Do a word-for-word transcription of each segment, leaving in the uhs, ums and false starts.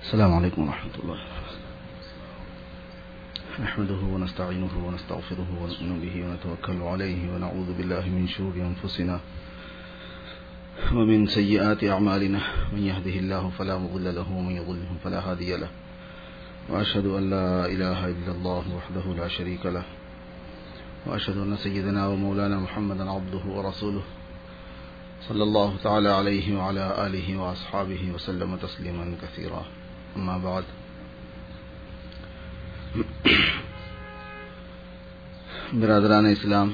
السلام علیکم ورحمۃ اللہ نحمده ونستعینه ونستغفره ونؤمن به ونتوکل علیہ ونعوذ باللہ من شرور انفسنا ومن سیئات اعمالنا من يهده الله فلا مضل له ومن يضلل فلا هادي له واشهد ان لا اله الا الله وحده لا شريك له واشهد ان سيدنا ومولانا محمدا عبده ورسوله صلی اللہ تعالی علیہ وعلى آلہ واصحابہ وسلم تسلیما کثیرا اما بعد. برادران اسلام،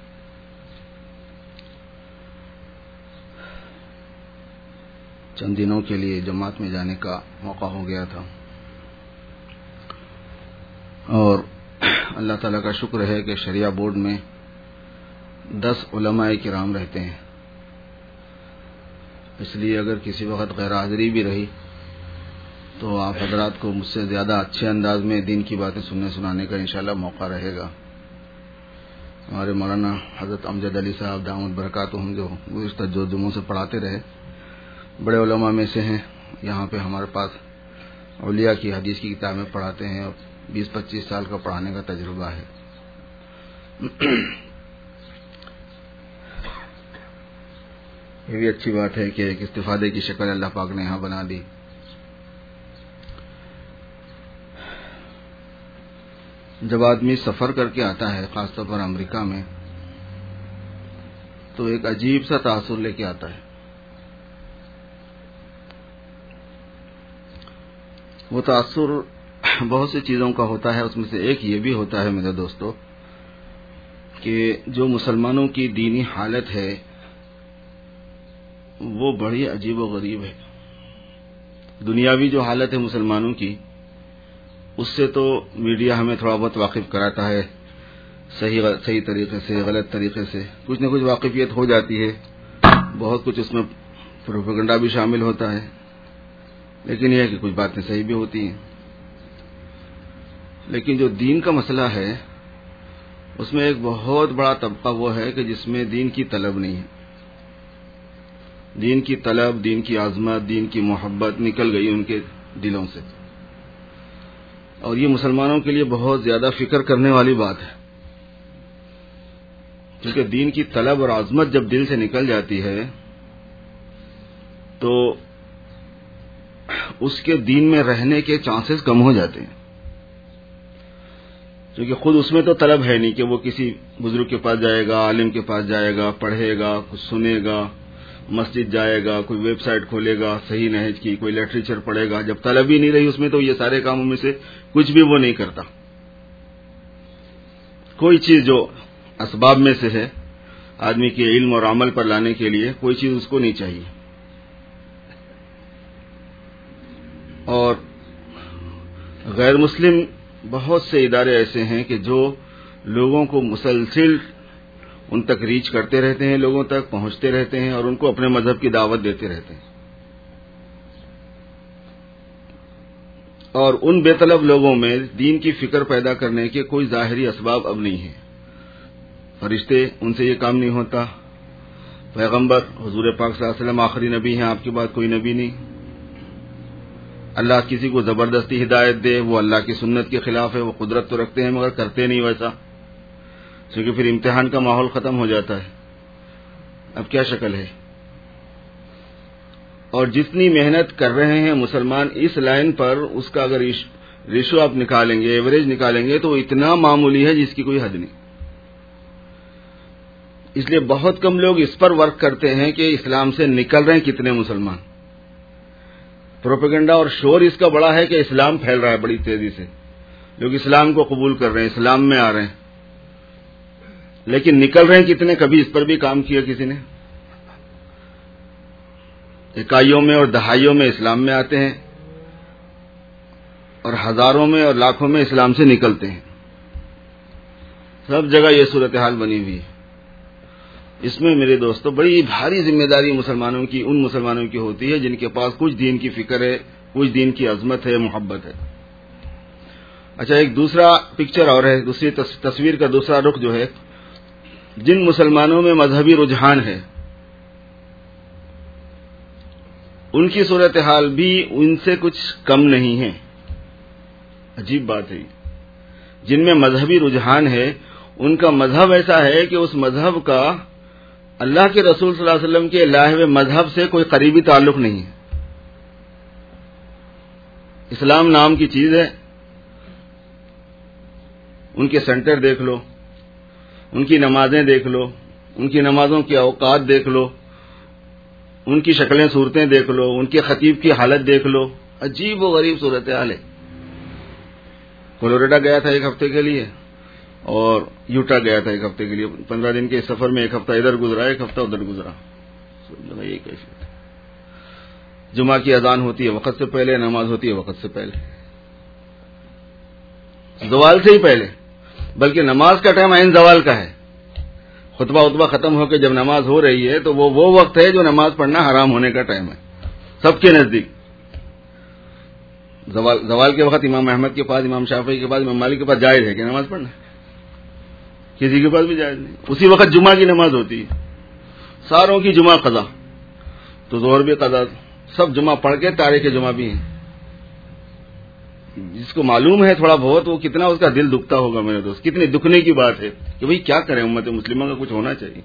چند دنوں کے لیے جماعت میں جانے کا موقع ہو گیا تھا اور اللہ تعالیٰ کا شکر ہے کہ شریعہ بورڈ میں دس علماء کرام رہتے ہیں، اس لیے اگر کسی وقت غیر حاضری بھی رہی تو آپ حضرات کو مجھ سے زیادہ اچھے انداز میں دین کی باتیں سننے سنانے کا انشاءاللہ موقع رہے گا. ہمارے مولانا حضرت امجد علی صاحب دامت برکاتہم جو گزشتہ جو جمعوں سے پڑھاتے رہے بڑے علماء میں سے ہیں، یہاں پہ ہمارے پاس اولیاء کی حدیث کی کتابیں پڑھاتے ہیں اور بیس پچیس سال کا پڑھانے کا تجربہ ہے. یہ بھی اچھی بات ہے کہ ایک استفادے کی شکل اللہ پاک نے یہاں بنا دی. جب آدمی سفر کر کے آتا ہے خاص طور پر امریکہ میں تو ایک عجیب سا تاثر لے کے آتا ہے. وہ تاثر بہت سی چیزوں کا ہوتا ہے، اس میں سے ایک یہ بھی ہوتا ہے میرے دوستو کہ جو مسلمانوں کی دینی حالت ہے وہ بڑی عجیب و غریب ہے. دنیاوی جو حالت ہے مسلمانوں کی اس سے تو میڈیا ہمیں تھوڑا بہت واقف کراتا ہے، صحیح صحیح طریقے سے غلط طریقے سے کچھ نہ کچھ واقفیت ہو جاتی ہے، بہت کچھ اس میں پروپیگنڈا بھی شامل ہوتا ہے، لیکن یہ ہے کہ کچھ باتیں صحیح بھی ہوتی ہیں. لیکن جو دین کا مسئلہ ہے اس میں ایک بہت بڑا طبقہ وہ ہے کہ جس میں دین کی طلب نہیں ہے. دین کی طلب، دین کی عظمت، دین کی محبت نکل گئی ان کے دلوں سے، اور یہ مسلمانوں کے لیے بہت زیادہ فکر کرنے والی بات ہے، کیونکہ دین کی طلب اور عظمت جب دل سے نکل جاتی ہے تو اس کے دین میں رہنے کے چانسز کم ہو جاتے ہیں، کیونکہ خود اس میں تو طلب ہے نہیں کہ وہ کسی بزرگ کے پاس جائے گا، عالم کے پاس جائے گا، پڑھے گا، کچھ سنے گا، مسجد جائے گا، کوئی ویب سائٹ کھولے گا صحیح نہج کی، کوئی لٹریچر پڑھے گا. جب طلب ہی نہیں رہی اس میں تو یہ سارے کاموں میں سے کچھ بھی وہ نہیں کرتا. کوئی چیز جو اسباب میں سے ہے آدمی کے علم اور عمل پر لانے کے لیے، کوئی چیز اس کو نہیں چاہیے. اور غیر مسلم بہت سے ادارے ایسے ہیں کہ جو لوگوں کو مسلسل ان تک ریچ کرتے رہتے ہیں، لوگوں تک پہنچتے رہتے ہیں اور ان کو اپنے مذہب کی دعوت دیتے رہتے ہیں. اور ان بے طلب لوگوں میں دین کی فکر پیدا کرنے کے کوئی ظاہری اسباب اب نہیں ہیں. فرشتے ان سے یہ کام نہیں ہوتا، پیغمبر حضور پاک صلی اللہ علیہ وسلم آخری نبی ہیں، آپ کے بعد کوئی نبی نہیں. اللہ کسی کو زبردستی ہدایت دے وہ اللہ کی سنت کے خلاف ہے. وہ قدرت تو رکھتے ہیں مگر کرتے نہیں ویسا، کیونکہ پھر امتحان کا ماحول ختم ہو جاتا ہے. اب کیا شکل ہے؟ اور جتنی محنت کر رہے ہیں مسلمان اس لائن پر، اس کا اگر ریشو آپ نکالیں گے، ایوریج نکالیں گے تو اتنا معمولی ہے جس کی کوئی حد نہیں. اس لیے بہت کم لوگ اس پر ورک کرتے ہیں کہ اسلام سے نکل رہے ہیں کتنے مسلمان. پروپیگنڈا اور شور اس کا بڑا ہے کہ اسلام پھیل رہا ہے بڑی تیزی سے، لوگ اسلام کو قبول کر رہے ہیں، اسلام میں آ رہے ہیں، لیکن نکل رہے ہیں کتنے؟ کبھی اس پر بھی کام کیا کسی نے؟ اکائیوں میں اور دہائیوں میں اسلام میں آتے ہیں اور ہزاروں میں اور لاکھوں میں اسلام سے نکلتے ہیں. سب جگہ یہ صورتحال بنی ہوئی ہے. اس میں میرے دوستو بڑی بھاری ذمہ داری مسلمانوں کی، ان مسلمانوں کی ہوتی ہے جن کے پاس کچھ دین کی فکر ہے، کچھ دین کی عظمت ہے، محبت ہے. اچھا، ایک دوسرا پکچر اور ہے، دوسری تصویر کا دوسرا رخ جو ہے، جن مسلمانوں میں مذہبی رجحان ہے ان کی صورتحال بھی ان سے کچھ کم نہیں ہے. عجیب بات ہے. جن میں مذہبی رجحان ہے ان کا مذہب ایسا ہے کہ اس مذہب کا اللہ کے رسول صلی اللہ علیہ وسلم کے لائے ہوئے مذہب سے کوئی قریبی تعلق نہیں ہے. اسلام نام کی چیز ہے. ان کے سینٹر دیکھ لو, ان کی نمازیں دیکھ لو, ان کی نمازوں کے اوقات دیکھ لو, ان کی شکلیں صورتیں دیکھ لو, ان کے خطیب کی حالت دیکھ لو. عجیب و غریب صورتحال ہے. کولوریڈا گیا تھا ایک ہفتے کے لیے اور یوٹا گیا تھا ایک ہفتے کے لیے. پندرہ دن کے سفر میں ایک ہفتہ ادھر گزرا, ایک ہفتہ ادھر گزرا. یہ کیفیت ہے. جمعہ کی اذان ہوتی ہے وقت سے پہلے, نماز ہوتی ہے وقت سے پہلے, زوال سے ہی پہلے, بلکہ نماز کا ٹائم عین زوال کا ہے. خطبہ خطبہ ختم ہو کے جب نماز ہو رہی ہے تو وہ وہ وقت ہے جو نماز پڑھنا حرام ہونے کا ٹائم ہے سب کے نزدیک. زوال زوال کے وقت امام احمد کے پاس, امام شافعی کے پاس, امام مالک کے پاس جائز ہے کہ نماز پڑھنا, کسی کے پاس بھی جائز نہیں. اسی وقت جمعہ کی نماز ہوتی ہے, ساروں کی جمعہ قضا, تو ظہر بھی قضا, سب جمعہ پڑھ کے تاریخ جمعہ بھی ہیں. جس کو معلوم ہے تھوڑا بہت, وہ کتنا اس کا دل دکھتا ہوگا میرے دوست, کتنی دکھنے کی بات ہے کہ بھئی کیا کریں, امت مسلمہ کا کچھ ہونا چاہیے.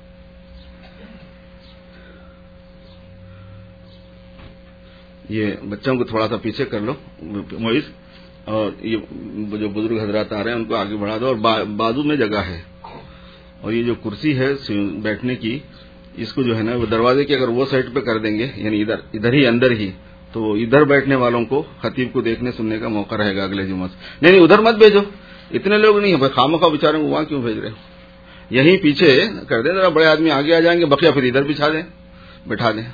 یہ بچوں کو تھوڑا سا پیچھے کر لو موئز, اور یہ جو بزرگ حضرات آ رہے ہیں ان کو آگے بڑھا دو, اور بازو میں جگہ ہے. اور یہ جو کرسی ہے بیٹھنے کی, اس کو جو ہے نا وہ دروازے کی اگر وہ سائڈ پہ کر دیں گے, یعنی ادھر ادھر ہی اندر ہی, تو ادھر بیٹھنے والوں کو خطیب کو دیکھنے سننے کا موقع رہے گا اگلے جمعہ سے. نہیں نہیں ادھر مت بھیجو, اتنے لوگ نہیں ہیں, خامخواہ بیچاروں کو وہاں کیوں بھیج رہے ہو. یہیں پیچھے کر دیں, ذرا بڑے آدمی آگے آ جائیں گے, بقیہ پھر ادھر بچھا دیں, بٹھا دیں.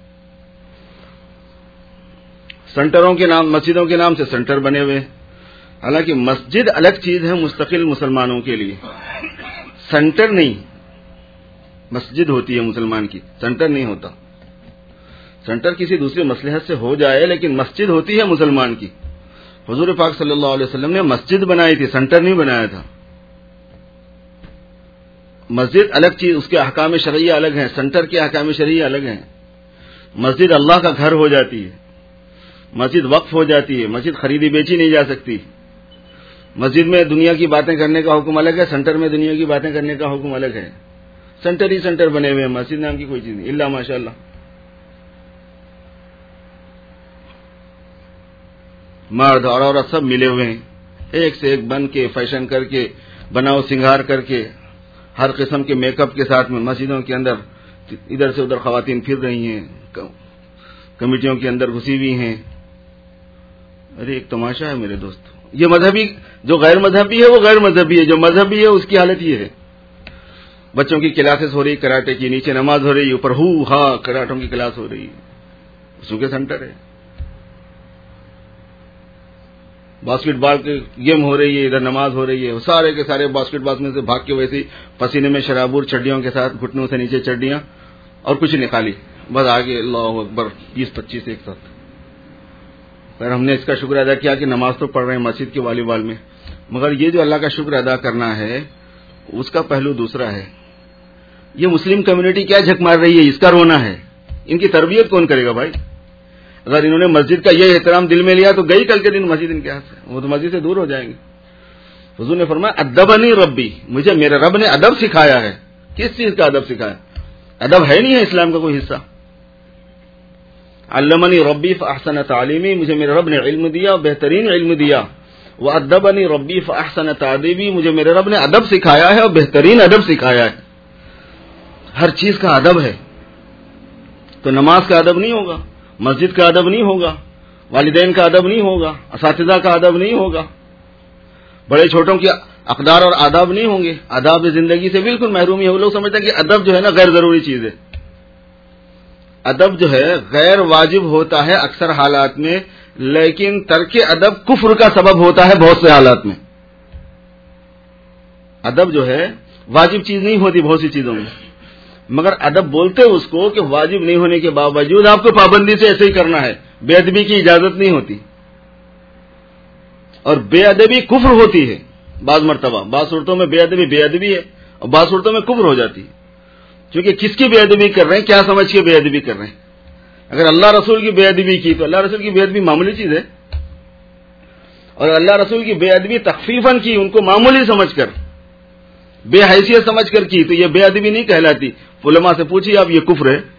سینٹروں کے نام, مسجدوں کے نام سے سینٹر بنے ہوئے. حالانکہ مسجد الگ چیز ہے مستقل مسلمانوں کے لیے, سینٹر نہیں. مسجد ہوتی ہے مسلمان کی, سینٹر نہیں ہوتا. سینٹر کسی دوسری مصلحت سے ہو جائے, لیکن مسجد ہوتی ہے مسلمان کی. حضور پاک صلی اللہ علیہ وسلم نے مسجد بنائی تھی, سینٹر نہیں بنایا تھا. مسجد الگ چیز, اس کے احکام شرعیہ الگ ہیں, سینٹر کے احکام شرعیہ الگ ہیں. مسجد اللہ کا گھر ہو جاتی ہے, مسجد وقف ہو جاتی ہے, مسجد خریدی بیچی نہیں جا سکتی. مسجد میں دنیا کی باتیں کرنے کا حکم الگ ہے, سینٹر میں دنیا کی باتیں کرنے کا حکم الگ ہے. سینٹر ہی سینٹر بنے ہوئے ہیں, مسجد نام کی کوئی چیز نہیں, اللہ ماشاء اللہ. مرد اور عورت سب ملے ہوئے ہیں, ایک سے ایک بن کے, فیشن کر کے, بناؤ سنگار کر کے, ہر قسم کے میک اپ کے ساتھ میں مسجدوں کے اندر ادھر سے ادھر خواتین پھر رہی ہیں, کمیٹیوں کے اندر گھسی ہوئی ہیں. ارے ایک تماشا ہے میرے دوست. یہ مذہبی, جو غیر مذہبی ہے وہ غیر مذہبی ہے, جو مذہبی ہے اس کی حالت یہ ہے. بچوں کی کلاسز ہو رہی کراٹے کی, نیچے نماز ہو رہی, اوپر ہو ہاں کراٹوں کی کلاس ہو رہی, اس کے سینٹر ہے. باسکٹ بال کی گیم ہو رہی ہے, ادھر نماز ہو رہی ہے. سارے کے سارے باسکٹ بال میں سے بھاگ کے ویسے پسینے میں شرابور چڈیوں کے ساتھ, گھٹنوں سے نیچے چڈیاں, اور کچھ نکالی, بس آگے اللہ اکبر بیس پچیس ایک ساتھ. پر ہم نے اس کا شکر ادا کیا کہ نماز تو پڑھ رہے ہیں مسجد کے والی بال میں, مگر یہ جو اللہ کا شکر ادا کرنا ہے اس کا پہلو دوسرا ہے. یہ مسلم کمیونٹی کیا جھک مار رہی ہے, اس کا رونا ہے. ان کی تربیت کون کرے گا بھائی؟ اگر انہوں نے مسجد کا یہ احترام دل میں لیا تو گئی کل کے دن مسجد ان کے ہاتھ سے, وہ تو مسجد سے دور ہو جائیں گے. حضور نے فرمایا ادبنی ربی, مجھے میرے رب نے ادب سکھایا ہے. کس چیز کا ادب سکھایا؟ ادب ہے نہیں ہے اسلام کا کوئی حصہ. علمنی ربی فاحسن تعلیمی, مجھے میرے رب نے علم دیا, بہترین علم دیا. وادبنی ربی فاحسن تادیبی, مجھے میرے رب نے ادب سکھایا ہے اور بہترین ادب سکھایا ہے. ہر چیز کا ادب ہے. تو نماز کا ادب نہیں ہوگا, مسجد کا ادب نہیں ہوگا, والدین کا ادب نہیں ہوگا, اساتذہ کا ادب نہیں ہوگا, بڑے چھوٹوں کے اقدار اور آداب نہیں ہوں گے. آداب زندگی سے بالکل محرومی ہے. وہ لوگ سمجھتے ہیں کہ ادب جو ہے نا غیر ضروری چیز ہے. ادب جو ہے غیر واجب ہوتا ہے اکثر حالات میں, لیکن ترک ادب کفر کا سبب ہوتا ہے بہت سے حالات میں. ادب جو ہے واجب چیز نہیں ہوتی بہت سی چیزوں میں, مگر ادب بولتے اس کو کہ واجب نہیں ہونے کے باوجود آپ کو پابندی سے ایسے ہی کرنا ہے, بے ادبی کی اجازت نہیں ہوتی. اور بے ادبی کفر ہوتی ہے بعض مرتبہ, بعض صورتوں میں بے ادبی بے ادبی ہے اور بعض صورتوں میں کفر ہو جاتی ہے. کیونکہ کس کی بے ادبی کر رہے ہیں, کیا سمجھ کے بے ادبی کر رہے ہیں, اگر اللہ رسول کی بے ادبی کی تو اللہ رسول کی بے ادبی معمولی چیز ہے، اور اللہ رسول کی بے ادبی تخفیفاً کی، ان کو معمولی سمجھ کر، بے حیثیت سمجھ کر کی، تو یہ بے ادبی نہیں کہلاتی. علماء سے پوچھیے آپ، یہ کفر ہے.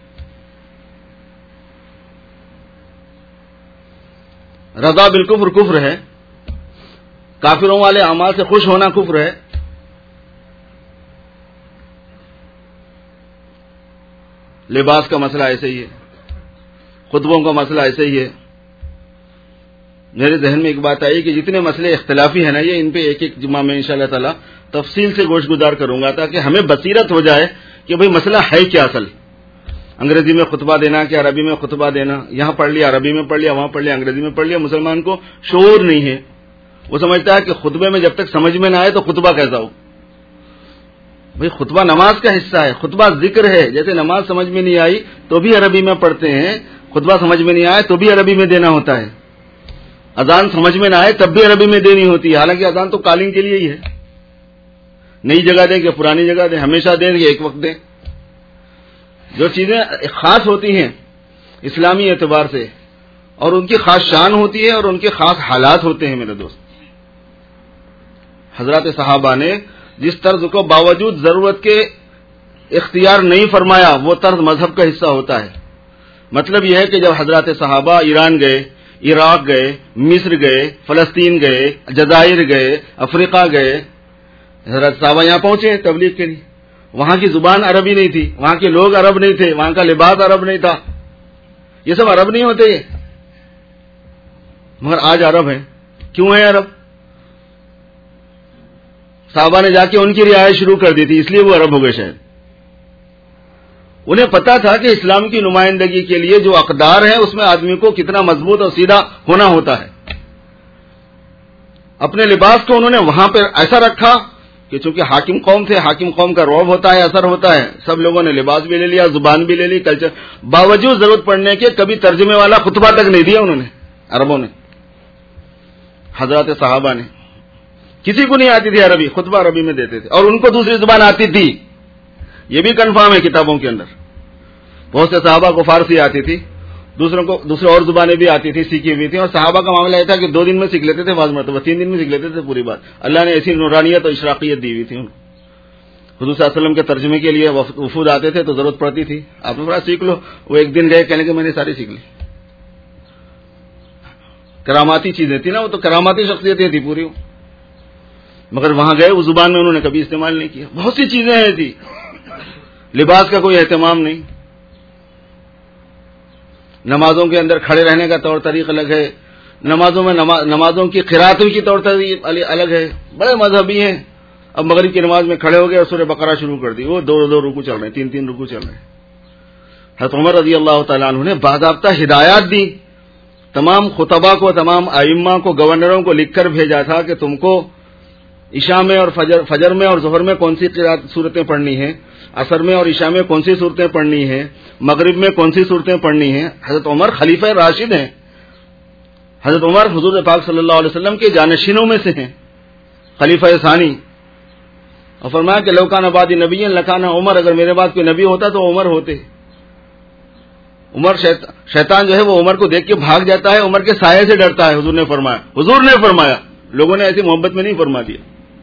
رضا بالکفر کفر ہے، کافروں والے اعمال سے خوش ہونا کفر ہے. لباس کا مسئلہ ایسے ہی ہے، خطبوں کا مسئلہ ایسے ہی ہے. میرے ذہن میں ایک بات آئی کہ جتنے مسئلے اختلافی ہیں نا، یہ ان پہ ایک ایک جمعہ میں انشاءاللہ تعالی تفصیل سے گوش گزار کروں گا، تاکہ ہمیں بصیرت ہو جائے کہ بھئی مسئلہ ہے کیا اصل. انگریزی میں خطبہ دینا کہ عربی میں خطبہ دینا، یہاں پڑھ لیا عربی میں پڑھ لیا، وہاں پڑھ لیا انگریزی میں پڑھ لیا. مسلمان کو شعور نہیں ہے، وہ سمجھتا ہے کہ خطبے میں جب تک سمجھ میں نہ آئے تو خطبہ کیسا ہو. بھئی خطبہ نماز کا حصہ ہے، خطبہ ذکر ہے. جیسے نماز سمجھ میں نہیں آئی تو بھی عربی میں پڑھتے ہیں، خطبہ سمجھ میں نہیں آئے تو بھی عربی میں دینا ہوتا ہے. اذان سمجھ میں نہ آئے تب بھی عربی میں دینی ہوتی ہے، حالانکہ اذان تو کالنگ کے لیے ہی ہے. نئی جگہ دیں کہ پرانی جگہ دیں، ہمیشہ دیں کہ ایک وقت دیں. جو چیزیں خاص ہوتی ہیں اسلامی اعتبار سے، اور ان کی خاص شان ہوتی ہے اور ان کے خاص حالات ہوتے ہیں. میرے دوست، حضرات صحابہ نے جس طرز کو باوجود ضرورت کے اختیار نہیں فرمایا، وہ طرز مذہب کا حصہ ہوتا ہے. مطلب یہ ہے کہ جب حضرات صحابہ ایران گئے، عراق گئے، مصر گئے، فلسطین گئے، جزائر گئے، افریقہ گئے، حضرت صحابہ یہاں پہنچے تبلیغ کے لیے. وہاں کی زبان عربی نہیں تھی، وہاں کے لوگ عرب نہیں تھے، وہاں کا لباس عرب نہیں تھا. یہ سب عرب نہیں ہوتے، مگر آج عرب ہیں. کیوں ہیں عرب؟ صحابہ نے جا کے ان کی رعایت شروع کر دی تھی، اس لیے وہ عرب ہو گئے. شاید انہیں پتا تھا کہ اسلام کی نمائندگی کے لیے جو اقدار ہیں اس میں آدمی کو کتنا مضبوط اور سیدھا ہونا ہوتا ہے. اپنے لباس کو انہوں نے وہاں پہ ایسا رکھا کہ چونکہ حاکم قوم تھے، حاکم قوم کا رعب ہوتا ہے، اثر ہوتا ہے. سب لوگوں نے لباس بھی لے لیا، زبان بھی لے لی، کلچر. باوجود ضرورت پڑنے کے کبھی ترجمے والا خطبہ تک نہیں دیا انہوں نے، عربوں نے. حضرات صحابہ نے، کسی کو نہیں آتی تھی عربی، خطبہ عربی میں دیتے تھے، اور ان کو دوسری زبان آتی تھی. یہ بھی کنفرم ہے کتابوں کے اندر. بہت سے صحابہ کو فارسی آتی تھی، دوسروں کو دوسرے اور زبانیں بھی آتی تھی، سیکھی ہوئی تھی. اور صحابہ کا معاملہ یہ تھا کہ دو دن میں سیکھ لیتے تھے، بعض مرتبہ تین دن میں سیکھ لیتے تھے پوری بات. اللہ نے ایسی نورانیت اور اشراقیت دی ہوئی تھی ان کو. حضور صلی اللہ علیہ وسلم کے ترجمے کے لیے وفود آتے تھے تو ضرورت پڑتی تھی، آپ نے تھوڑا سیکھ لو. وہ ایک دن گئے، کہنے کہ میں نے ساری سیکھ لی. کراماتی چیزیں تھی نا، وہ تو کراماتی شخصیتیں تھی پوری. مگر وہاں گئے، اس زبان میں انہوں نے کبھی استعمال نہیں کیا. بہت سی چیزیں ہیں تھی. لباس کا کوئی اہتمام نہیں. نمازوں کے اندر کھڑے رہنے کا طور طریق الگ ہے، نمازوں میں نمازوں کی قرأت کی طور طریق الگ ہے. بڑے مذہبی ہیں. اب مغرب کی نماز میں کھڑے ہو گئے اور سورہ بقرہ شروع کر دی، وہ دو دو رکوع چل رہے ہیں، تین تین رکوع چل رہے ہیں. حضرت عمر رضی اللہ تعالیٰ عنہ نے باضابطہ ہدایات دی، تمام خطبہ کو، تمام ائمہ کو، گورنروں کو لکھ کر بھیجا تھا کہ تم کو عشاء میں اور فجر فجر میں اور ظہر میں کون سی صورتیں پڑھنی ہیں، عصر میں اور عشاء میں کون سی صورتیں پڑھنی ہیں، مغرب میں کون سی صورتیں پڑھنی ہیں. حضرت عمر خلیفہ راشد ہیں. حضرت عمر حضور پاک صلی اللہ علیہ وسلم کے جانشینوں میں سے ہیں، خلیفہ ثانی. اور فرمایا کہ لو کان بعدی نبی لکان عمر، اگر میرے بعد کوئی نبی ہوتا تو عمر ہوتے. عمر شیطان جو ہے وہ عمر کو دیکھ کے بھاگ جاتا ہے، عمر کے سائے سے ڈرتا ہے. حضور نے فرمایا، حضور نے فرمایا، لوگوں نے ایسی محبت میں نہیں فرما دیا.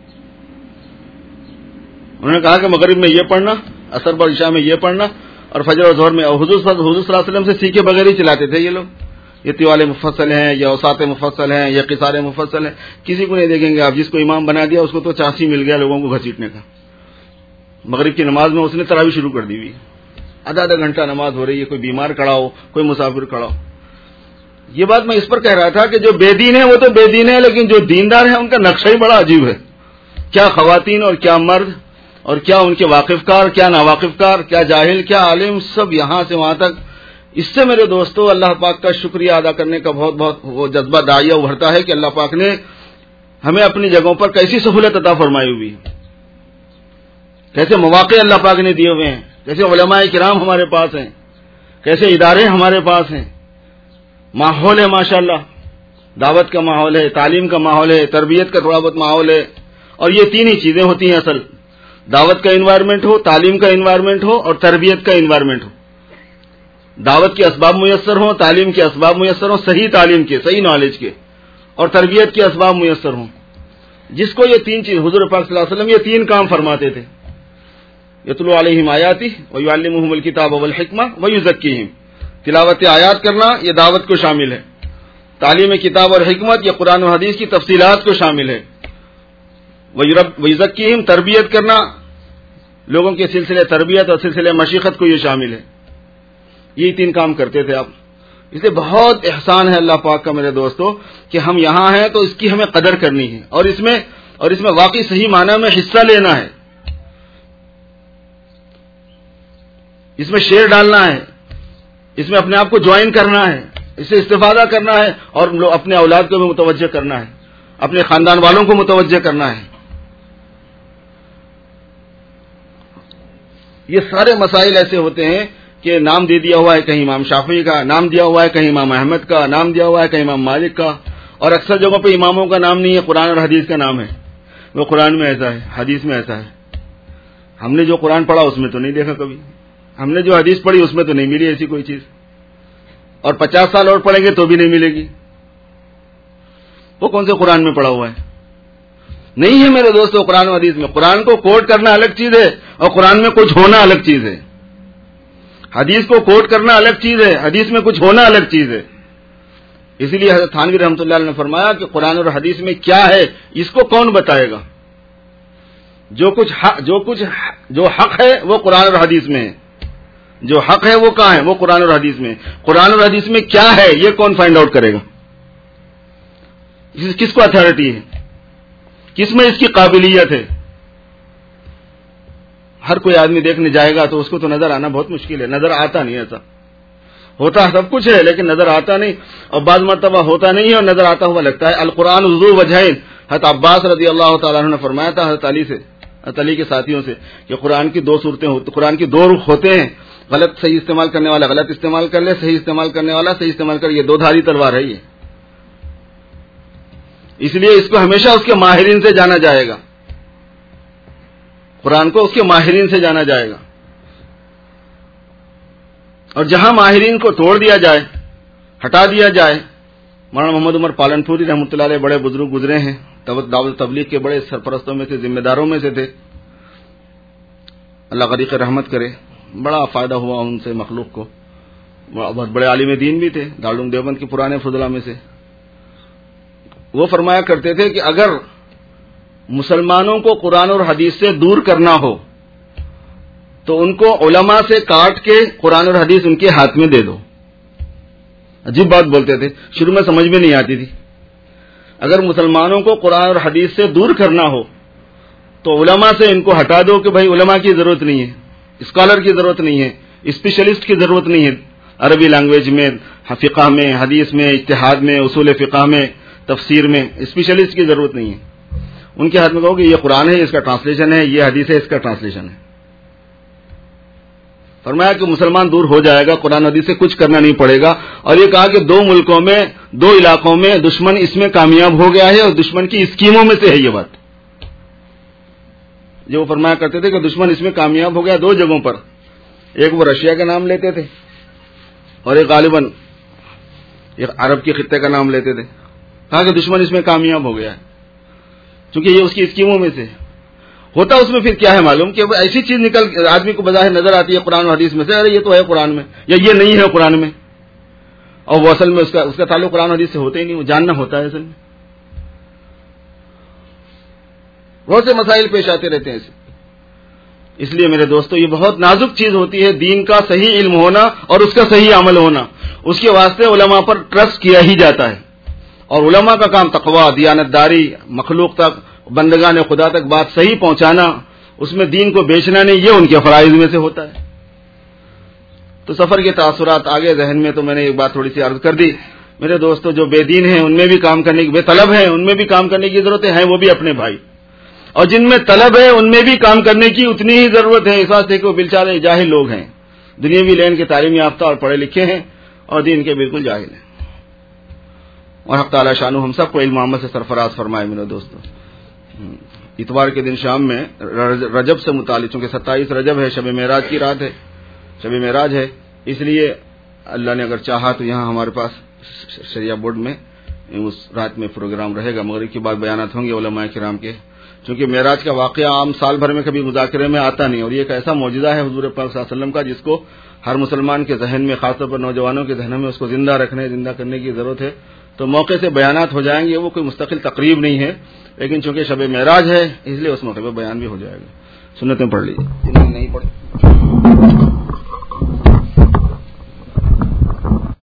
انہوں نے کہا کہ مغرب میں یہ پڑھنا، عصر پر عشاء میں یہ پڑھنا، اور فجر اور ظہر میں. اور حضور حضور صلی اللہ علیہ وسلم سے سیکھے بغیر ہی چلاتے تھے یہ لوگ. یہ طوال مفصل ہیں، یا اوساط مفصل ہیں، یا قصار مفصل ہیں، کسی کو نہیں دیکھیں گے آپ. جس کو امام بنا دیا اس کو تو چانسی مل گیا لوگوں کو گھسیٹنے کا. مغرب کی نماز میں اس نے تراویح شروع کر دی ہوئی، آدھا آدھا گھنٹہ نماز ہو رہی ہے، کوئی بیمار کھڑا ہو، کوئی مسافر کھڑا ہو. یہ بات میں اس پر کہہ رہا تھا کہ جو بے دین ہے وہ تو بے دین ہے، لیکن جو دیندار ہیں ان کا نقشہ ہی بڑا عجیب ہے. کیا خواتین اور کیا مرد، اور کیا ان کے واقف کار، کیا ناواقف کار، کیا جاہل، کیا عالم، سب یہاں سے وہاں تک. اس سے میرے دوستو اللہ پاک کا شکریہ ادا کرنے کا بہت بہت وہ جذبہ داعیہ ابھرتا ہے کہ اللہ پاک نے ہمیں اپنی جگہوں پر کیسی سہولت عطا فرمائی ہوئی ہے، کیسے مواقع اللہ پاک نے دیے ہوئے ہیں، کیسے علماء کرام ہمارے پاس ہیں، کیسے ادارے ہمارے پاس ہیں. ماحول ہے ماشاءاللہ، دعوت کا ماحول ہے، تعلیم کا ماحول ہے، تربیت کا تھوڑا بہت ماحول ہے. اور یہ تین ہی چیزیں ہوتی ہیں اصل، دعوت کا انوائرمنٹ ہو، تعلیم کا انوائرمنٹ ہو، اور تربیت کا انوائرمنٹ ہو. دعوت کے اسباب میسر ہوں، تعلیم کے اسباب میسر ہوں، صحیح تعلیم کے، صحیح نالج کے، اور تربیت کے اسباب میسر ہوں. جس کو یہ تین چیز، حضور پاک صلی اللہ علیہ وسلم یہ تین کام فرماتے تھے، یتلو علیہم آیاتہ ویعلمہم الکتاب والحکمہ ویزکیہم. تلاوت آیات کرنا یہ دعوت کو شامل ہے، تعلیم کتاب اور حکمت یہ قرآن و حدیث کی تفصیلات کو شامل ہے، ویزکیہم تربیت کرنا لوگوں کے سلسلے تربیت اور سلسلے مشیخت کو یہ شامل ہے. یہ تین کام کرتے تھے آپ. اس لیے بہت احسان ہے اللہ پاک کا میرے دوستو کہ ہم یہاں ہیں تو اس کی ہمیں قدر کرنی ہے، اور اس میں اور اس میں واقعی صحیح معنی میں حصہ لینا ہے، اس میں شیئر ڈالنا ہے، اس میں اپنے آپ کو جوائن کرنا ہے، اس سے استفادہ کرنا ہے، اور اپنے اولاد کو بھی متوجہ کرنا ہے، اپنے خاندان والوں کو متوجہ کرنا ہے. یہ سارے مسائل ایسے ہوتے ہیں کہ نام دے دیا ہوا ہے کہیں امام شافعی کا، نام دیا ہوا ہے کہیں امام احمد کا، نام دیا ہوا ہے کہیں امام مالک کا، اور اکثر جگہوں پہ اماموں کا نام نہیں ہے، قرآن اور حدیث کا نام ہے. وہ قرآن میں ایسا ہے، حدیث میں ایسا ہے. ہم نے جو قرآن پڑھا اس میں تو نہیں دیکھا کبھی، ہم نے جو حدیث پڑھی اس میں تو نہیں ملی ایسی کوئی چیز، اور پچاس سال اور پڑھیں گے تو بھی نہیں ملے گی. وہ کون سے قرآن میں پڑھا ہوا ہے؟ نہیں ہے میرے دوستو قرآن و حدیث میں. قرآن کو کوٹ کرنا الگ چیز ہے اور قرآن میں کچھ ہونا الگ چیز ہے. حدیث کو کوٹ کرنا الگ چیز ہے، حدیث میں کچھ ہونا الگ چیز ہے. اسی لیے حضرت تھانوی رحمۃ اللہ علیہ نے فرمایا کہ قرآن اور حدیث میں کیا ہے اس کو کون بتائے گا؟ جو کچھ حق جو کچھ جو حق ہے وہ قرآن اور حدیث میں ہے، جو حق ہے وہ کہاں ہے؟ وہ قرآن اور حدیث میں. قرآن اور حدیث میں کیا ہے یہ کون فائنڈ آؤٹ کرے گا؟ کس کو اتھارٹی ہے؟ کس میں اس کی قابلیت ہے؟ ہر کوئی آدمی دیکھنے جائے گا تو اس کو تو نظر آنا بہت مشکل ہے. نظر آتا نہیں، ایسا ہوتا سب کچھ ہے لیکن نظر آتا نہیں، اور بعض مرتبہ ہوتا نہیں ہے اور نظر آتا ہوا لگتا ہے. القرآن ذو وجہین، حضرت عباس رضی اللہ تعالیٰ عنہ نے فرمایا تھا حضرت علی سے، حضرت علی کے ساتھیوں سے، کہ قرآن کی دو صورتیں ہوتی، قرآن کی دو رخ ہوتے ہیں، غلط صحیح استعمال کرنے والا غلط استعمال کر لے، صحیح استعمال کرنے والا صحیح استعمال کر. یہ دو دھاری تلوار ہے یہ، اس لیے اس کو ہمیشہ اس کے ماہرین سے جانا جائے گا. قرآن کو اس کے ماہرین سے جانا جائے گا، اور جہاں ماہرین کو توڑ دیا جائے، ہٹا دیا جائے. مولانا محمد عمر پالن پوری رحمۃ اللہ علیہ بڑے بزرگ گزرے ہیں، دعوت تبلیغ کے بڑے سرپرستوں میں سے، ذمہ داروں میں سے تھے. اللہ غریق رحمت کرے. بڑا فائدہ ہوا ان سے مخلوق کو. بہت بڑے عالم دین بھی تھے، دارالعلوم دیوبند کے پرانے فضلاء میں سے. وہ فرمایا کرتے تھے کہ اگر مسلمانوں کو قرآن اور حدیث سے دور کرنا ہو تو ان کو علماء سے کاٹ کے قرآن اور حدیث ان کے ہاتھ میں دے دو. عجیب بات بولتے تھے، شروع میں سمجھ میں نہیں آتی تھی. اگر مسلمانوں کو قرآن اور حدیث سے دور کرنا ہو تو علماء سے ان کو ہٹا دو، کہ بھائی علماء کی ضرورت نہیں ہے، اسکالر کی ضرورت نہیں ہے، اسپیشلسٹ کی ضرورت نہیں ہے. عربی لینگویج میں، فقہ میں، حدیث میں، اجتہاد میں، اصول فقہ میں، تفسیر میں اسپیشلسٹ کی ضرورت نہیں ہے. ان کے ہاتھ میں کہو کہ یہ قرآن ہے، اس کا ٹرانسلیشن ہے، یہ حدیث ہے، اس کا ٹرانسلیشن ہے. فرمایا کہ مسلمان دور ہو جائے گا، قرآن حدیث سے کچھ کرنا نہیں پڑے گا. اور یہ کہا کہ دو ملکوں میں، دو علاقوں میں دشمن اس میں کامیاب ہو گیا ہے، اور دشمن کی اسکیموں میں سے ہے یہ بات. جو وہ فرمایا کرتے تھے کہ دشمن اس میں کامیاب ہو گیا دو جگہوں پر. ایک وہ رشیا کا نام لیتے تھے، اور ایک غالباً ایک عرب کے خطے کا نام لیتے تھے. کہا کہ دشمن اس میں کامیاب ہو گیا ہے، چونکہ یہ اس کی اسکیموں میں سے. ہوتا اس میں پھر کیا ہے معلوم، کہ ایسی چیز نکل آدمی کو بظاہر نظر آتی ہے قرآن و حدیث میں سے، ارے یہ تو ہے قرآن میں، یا یہ نہیں ہے قرآن میں، اور وہ اصل میں اس کا اس کا تعلق قرآن و حدیث سے ہوتا ہی نہیں. وہ جاننا ہوتا ہے اصل میں. بہت سے مسائل پیش آتے رہتے ہیں. اس لیے میرے دوستو یہ بہت نازک چیز ہوتی ہے، دین کا صحیح علم ہونا اور اس کا صحیح عمل ہونا. اس کے واسطے علماء پر ٹرسٹ کیا ہی جاتا ہے، اور علماء کا کام تقویٰ، دیانت داری، مخلوق تک، بندگان خدا تک بات صحیح پہنچانا، اس میں دین کو بیچنا نہیں، یہ ان کے فرائض میں سے ہوتا ہے. تو سفر کے تاثرات آگے ذہن میں، تو میں نے ایک بات تھوڑی سی عرض کر دی. میرے دوستو جو بے دین ہیں ان میں بھی کام کرنے کی، بے طلب ہیں ان میں بھی کام کرنے کی ضرورت ہے، وہ بھی اپنے بھائی. اور جن میں طلب ہے ان میں بھی کام کرنے کی اتنی ہی ضرورت ہے. اس واسطے کہ وہ بیچارے جاہل لوگ ہیں، دنیاوی لین کے تعلیم یافتہ اور پڑھے لکھے ہیں، اور دین کے بالکل جاہل ہیں. اور حق تعالی شانہ ہم سب کو علم عامہ سے سرفراز فرمائے. میرے دوستو اتوار کے دن شام میں رجب سے متعلق، چونکہ ستائیس رجب ہے، شب معراج کی رات ہے، شب معراج ہے، اس لیے اللہ نے اگر چاہا تو یہاں ہمارے پاس شریعہ بورڈ میں اس رات میں پروگرام رہے گا، مغرب کے بعد بیانات ہوں گے علماء کرام کے، چونکہ معراج کا واقعہ عام سال بھر میں کبھی مذاکرے میں آتا نہیں، اور یہ ایک ایسا معجزہ ہے حضور پاک صلی اللہ علیہ وسلم کا جس کو ہر مسلمان کے ذہن میں، خاص طور پر نوجوانوں کے ذہن میں اس کو زندہ رکھنے زندہ کرنے کی ضرورت ہے. تو موقع سے بیانات ہو جائیں گے، وہ کوئی مستقل تقریب نہیں ہے، لیکن چونکہ شب معراج ہے اس لیے اس موقع پہ بیان بھی ہو جائے گا. سنتیں پڑھ لیجیے، نہیں پڑھ